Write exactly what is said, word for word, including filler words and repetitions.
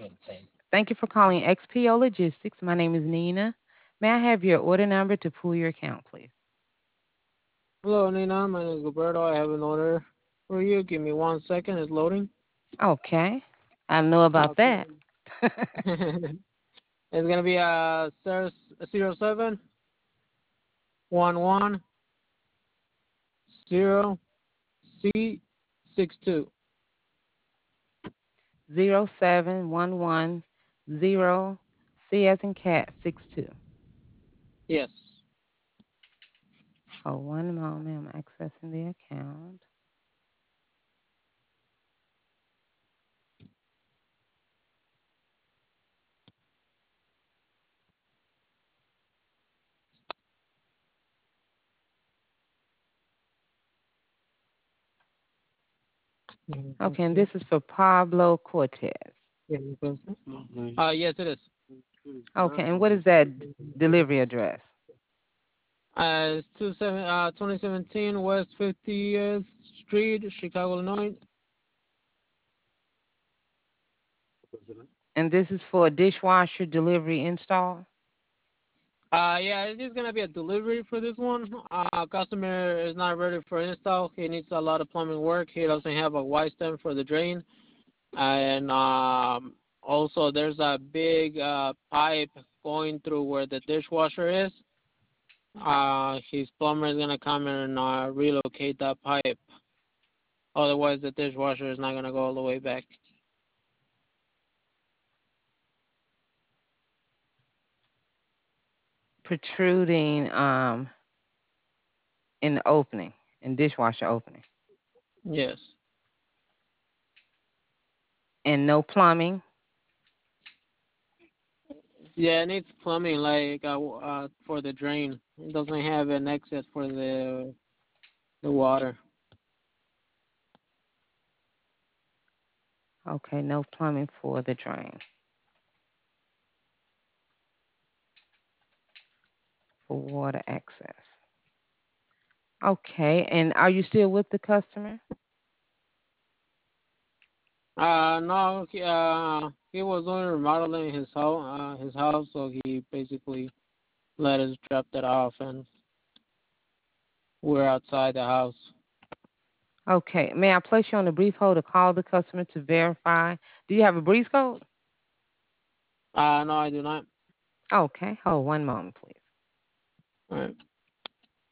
Thank you for calling X P O Logistics. My name is Nina. May I have your order number to pull your account, please? Hello, Nina. My name is Gilberto. I have an order for you. Give me one second. It's loading. Okay. I know about Okay. that. It's gonna be uh zero seven one one zero C six two. Zero seven one one zero C as in cat six two. Yes. Oh, one moment. I'm accessing the account. Okay, and this is for Pablo Cortez. Uh, yes, it is. Okay, and what is that delivery address? Uh, it's two seven, uh, twenty seventeen West fiftieth Street, Chicago, Illinois. And this is for a dishwasher delivery install? Uh, yeah, it is gonna be a delivery for this one. Uh, customer is not ready for install. He needs a lot of plumbing work. He doesn't have a Y stem for the drain, and um, also there's a big uh, pipe going through where the dishwasher is. Uh, his plumber is gonna come and uh, relocate that pipe. Otherwise, the dishwasher is not gonna go all the way back. Protruding um in the opening, in dishwasher opening. Yes. And no plumbing? Yeah, it needs plumbing like uh, uh, for the drain. It doesn't have an exit for the the water. Okay, no plumbing for the drain. For water access. Okay, and are you still with the customer? Uh, no, he, uh, he was doing remodeling his house, uh, his house, so he basically let us drop that off, and we're outside the house. Okay, may I place you on a brief hold to call the customer to verify? Do you have a breeze code? Uh, no, I do not. Okay, hold one moment, please. All right.